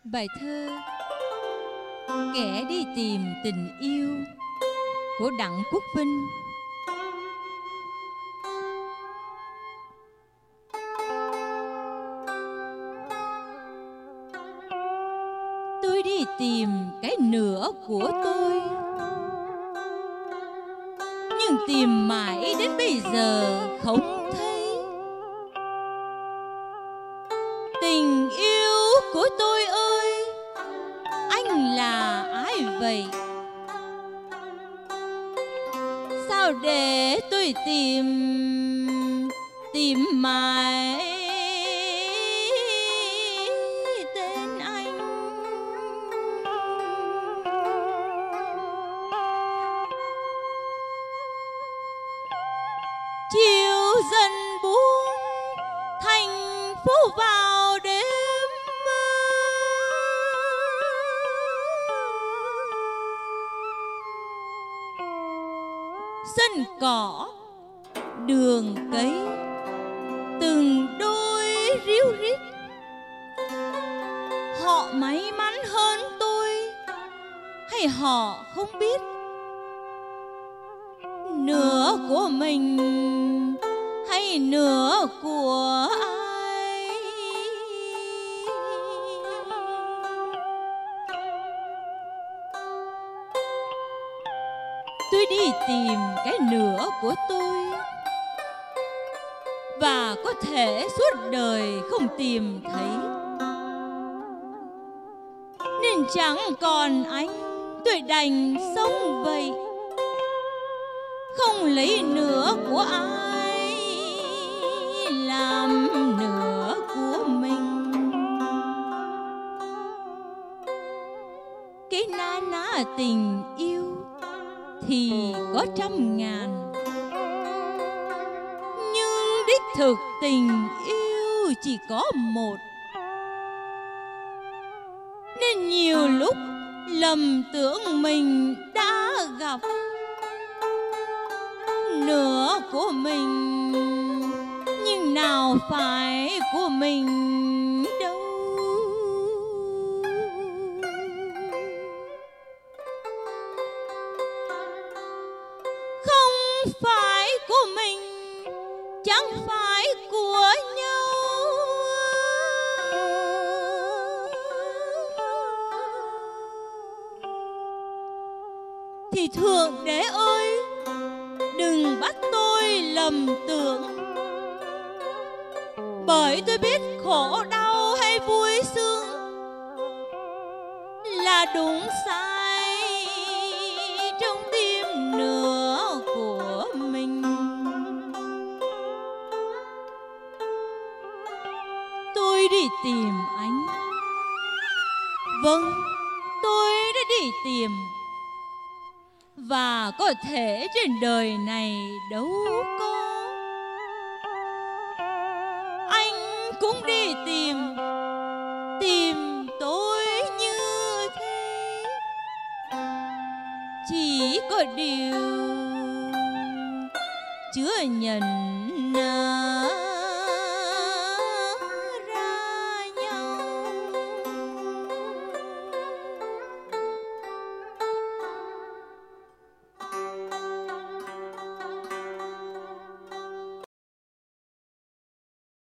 Bài thơ Kẻ đi tìm tình yêu của Đặng Quốc Vinh. Tôi đi tìm cái nửa của tôi, nhưng tìm mãi đến bây giờ không thấy. Tình yêu của tôi ơi, anh là ai vậy? Sao để tôi tìm mãi tên anh? Chiều dần buông thành phố vào đêm, sân cỏ đường cây từng đôi ríu rít. Họ may mắn hơn tôi hay họ không biết? Nửa của mình hay nửa của ai? Tôi đi tìm cái nửa của tôi, và có thể suốt đời không tìm thấy. Nên chẳng còn anh, tôi đành sống vậy, không lấy nửa của ai làm nửa của mình. Cái na ná tình yêu thì có trăm ngàn, nhưng đích thực tình yêu chỉ có một. Nên nhiều lúc lầm tưởng mình đã gặp nửa của mình, nhưng nào phải của mình đâu. Không phải của mình, chẳng phải của nhau. Thì Thượng Đế ơi, đừng bắt tôi lầm tưởng, bởi tôi biết khổ đau hay vui sướng là đúng sai trong tim nửa của mình. Tôi đi tìm anh, vâng, tôi đã đi tìm, và có thể trên đời này đâu có. Anh cũng đi tìm tôi như thế. Chỉ có điều chưa nhận